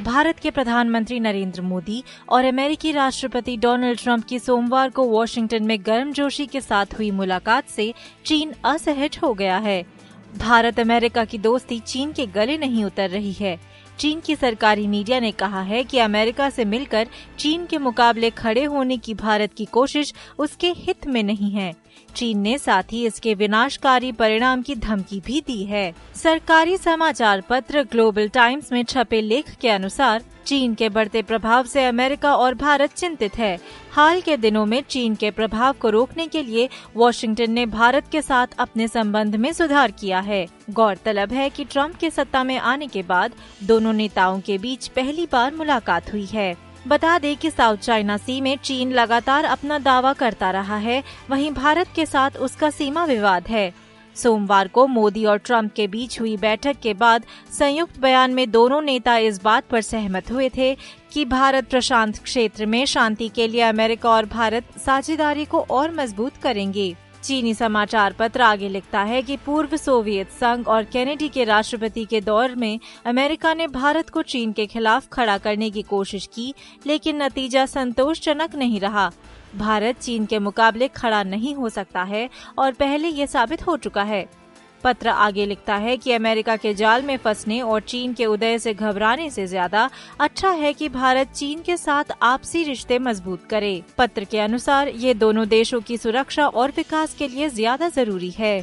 भारत के प्रधानमंत्री नरेंद्र मोदी और अमेरिकी राष्ट्रपति डोनाल्ड ट्रंप की सोमवार को वॉशिंगटन में गर्मजोशी के साथ हुई मुलाकात से चीन असहज हो गया है। भारत अमेरिका की दोस्ती चीन के गले नहीं उतर रही है। चीन की सरकारी मीडिया ने कहा है कि अमेरिका से मिलकर चीन के मुकाबले खड़े होने की भारत की कोशिश उसके हित में नहीं है। चीन ने साथ ही इसके विनाशकारी परिणाम की धमकी भी दी है। सरकारी समाचार पत्र ग्लोबल टाइम्स में छपे लेख के अनुसार चीन के बढ़ते प्रभाव से अमेरिका और भारत चिंतित है। हाल के दिनों में चीन के प्रभाव को रोकने के लिए वॉशिंगटन ने भारत के साथ अपने संबंध में सुधार किया है। गौरतलब है कि ट्रंप के सत्ता में आने के बाद दोनों नेताओं के बीच पहली बार मुलाकात हुई है। बता दें कि साउथ चाइना सी में चीन लगातार अपना दावा करता रहा है, वहीं भारत के साथ उसका सीमा विवाद है। सोमवार को मोदी और ट्रंप के बीच हुई बैठक के बाद संयुक्त बयान में दोनों नेता इस बात पर सहमत हुए थे कि भारत प्रशांत क्षेत्र में शांति के लिए अमेरिका और भारत साझेदारी को और मजबूत करेंगे। चीनी समाचार पत्र आगे लिखता है कि पूर्व सोवियत संघ और कैनेडी के राष्ट्रपति के दौर में अमेरिका ने भारत को चीन के खिलाफ खड़ा करने की कोशिश की, लेकिन नतीजा संतोषजनक नहीं रहा। भारत चीन के मुकाबले खड़ा नहीं हो सकता है और पहले ये साबित हो चुका है। पत्र आगे लिखता है कि अमेरिका के जाल में फंसने और चीन के उदय से घबराने से ज्यादा अच्छा है कि भारत चीन के साथ आपसी रिश्ते मजबूत करे। पत्र के अनुसार ये दोनों देशों की सुरक्षा और विकास के लिए ज्यादा जरूरी है।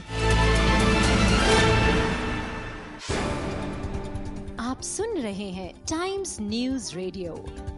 आप सुन रहे हैं टाइम्स न्यूज़ रेडियो।